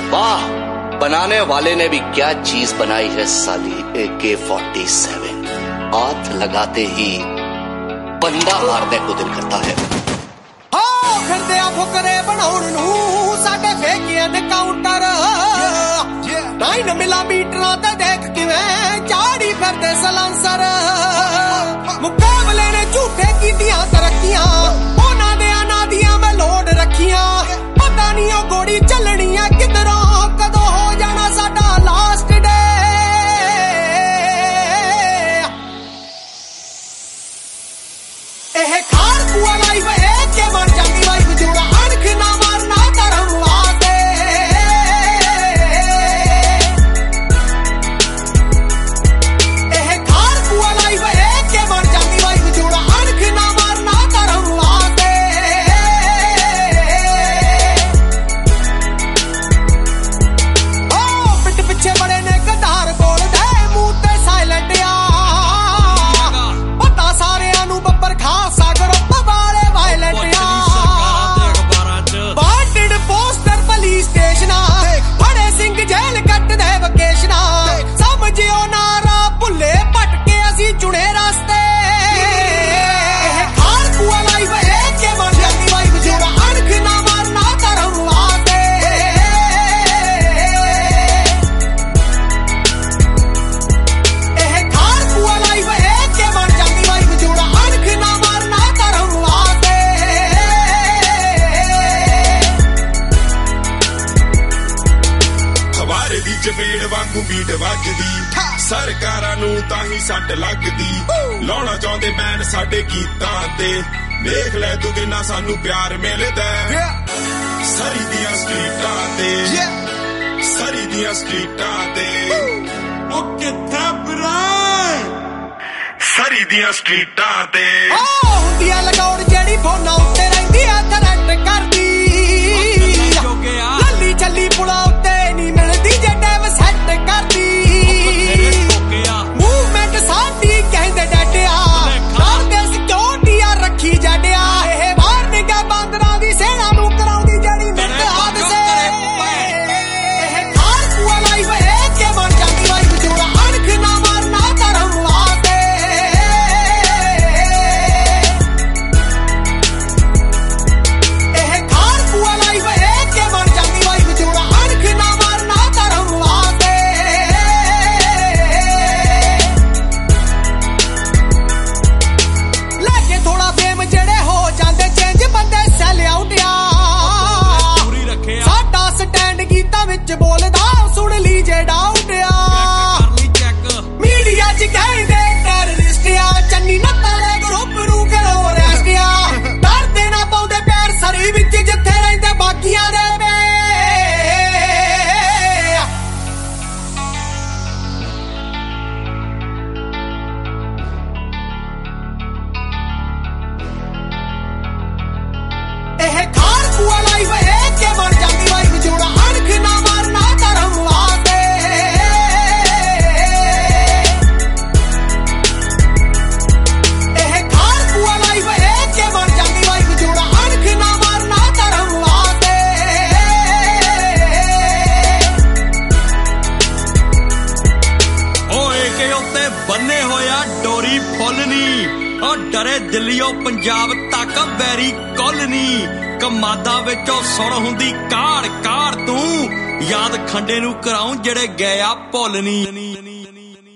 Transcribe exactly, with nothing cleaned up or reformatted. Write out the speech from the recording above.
वाह, बनाने वाले ने भी क्या चीज बनाई है साली। ए के फोर्टी सेवन हाथ लगाते ही बंदा मारने को दिल करता है। फिरदे आ फुकरे बनाउण नूं साडे फेकियां दे काउंटर नाइन मिलीमीटरां ते देख किवें चाड़ी फिरदे सलांसर मुकाबले ने झूठे कीतियां तरक्कियां उन्हां दे अनां दियां मैं लोड रखियां पता नहीं ओ गोड़ी चलनी है किधरों कदों हो जाना साडा लास्ट डे। एह खार पुआ लाइव ए के बन जांदी वाइफ जोड़ा अणख ना मारना धर्म वास्ते। एह खार पुआ लाइव ए के बन जांदी वाइफ जोड़ा अणख ना मारना धर्म वास्ते। ओ पिट पिछे बड़े ने गदार बोलदे मुंह ते साइलेंट आ पता सारियां नूं बब्बर खास सागर वाले वायलेंट आ वांटेड पोस्टर पुलिस स्टेशन बड़े सिंह जेल कट दे वकेशन समझियो नारा भुल्ले भटके असी चुने रास्ते। खार पुआ लाइव ए के बन जांदी वाइफ जोड़ा अणख ना मारना धर्म वास्ते। एह खार पुआ लाइव ए के बन जांदी वाइफ जोड़ा अणख ना मारना धर्म वास्ते। खबारे दी चपेड़ वांगू बीट वजदी सरकारां नूं तां ही सट लगदी लाउणा चाहुंदे बैन साडे गीतां ते देख लै तू किन्ना सानू प्यार मिलदा सरी दियां स्ट्रीटां ते सरी दियां स्ट्रीटां ते ओ कित्थे बराए सरी दियां स्ट्रीटां ते ओ हुंदी आ लगाउण जेड़ी फोनां उत्ते रहिंदी आ थरट करदी लल्ली चली पुला उत्ते नहीं मिलदी जे डेव सैट करदी मूवमेंट साडी कहंदे डटिया करदे सिक्योरिटी आ रखी जडिया एह बाहर निगा बांदरां दी सेना नूं कराउंदी जड़ी मिट हादसे। एह खार पुआ लाइव ए के बन जांदी वाइफ जोड़ा अणख ना मारना धर्म वास्ते। एह खार पुआ लाइव ए के बन जांदी वाइफ जोड़ा अणख ना मारना धर्म वास्ते। लेके थोड़ा फेम जेड़े हो जांदे चेंज बंदे सैल आउट आ साडा स्टैंड गीतां विच बोलदा सुन ली जे डाउट आ मीडिया च कहंदे टैररिस्ट आ चन्नी नत्ताले ग्रुप नूं करो रेस्ट आ डरदे ना पाउंदे पैर सरी विच जिथे रहिंदे बाकियां दे वे। एह खार पुआ लाइव ए के बन जांदी वाइफ जोड़ा अणख ना मारना धर्म वास्ते। एह खार पुआ लाइव ए के बन जांदी वाइफ जोड़ा अणख ना मारना धर्म वास्ते। ओए के उत्ते बन्ने होया डोरी फुੱਲ नी ओ डरे दिल्लीओ पंजाब तक बैरी कुल नी कमादा विचों सुण हुंदी काड़ काड़ तू याद खंडे नूं कराऊं जेड़े गए आ भुੱਲ नी।